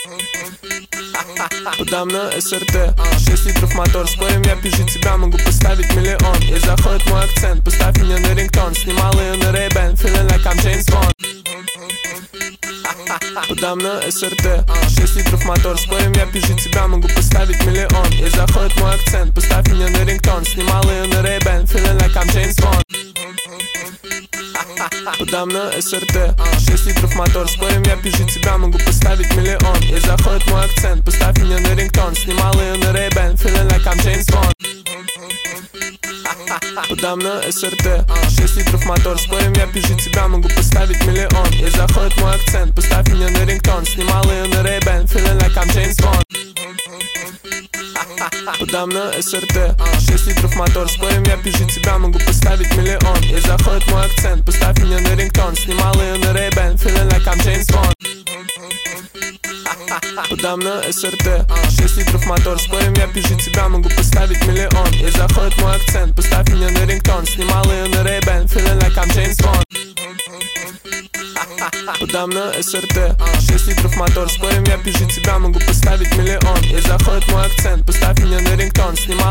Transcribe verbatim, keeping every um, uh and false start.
Подам на СРТ, шесть литров мотор. Спорим, я пизжу тебя, могу поставить миллион. И заходит мой акцент, поставь меня на рингтон. Снимал ее на Ray-Ban, feeling like I'm James Bond. Подам на СРТ, шесть литров мотор. Спорим, я пизжу тебя, могу поставить миллион. И заходит мой акцент, поставь меня на рингтон. Снимал ее на Ray-Ban, feeling like I'm James Bond. Подам на СРТ, шесть литров мотор. Спорим, я пизжу тебя, могу поставить миллион. И заходит мой акцент, поставь меня на рингтон. Снимал ее на Ray-Ban, feeling like I'm James Bond. Подам на СРТ, шесть литров мотор. Спорим, я пизжу тебя, могу поставить миллион. И заходит мой акцент, поставь меня на рингтон. Снимал ее на Ray-Ban, feeling like I'm James Bond. Подам на СРТ, шесть литров мотор. Спорим, я пизжу тебя, могу поставить миллион. И заходит мой акцент, поставь меня на рингтон. Снимал ее на Ray-Ban, feeling like I'm James Bond. Подам на СРТ, шесть литров мотор. Спорим, я пизжу тебя, могу поставить миллион. И заходит мой акцент, поставь меня на рингтон. Снимал ее на Ray-Ban, feeling like I'm James Bond. Подам на СРТ, шесть литров мотор. Спорим, я пизжу тебя, могу поставить миллион. И заходит мой акцент, поставь меня на рингтон. Снимал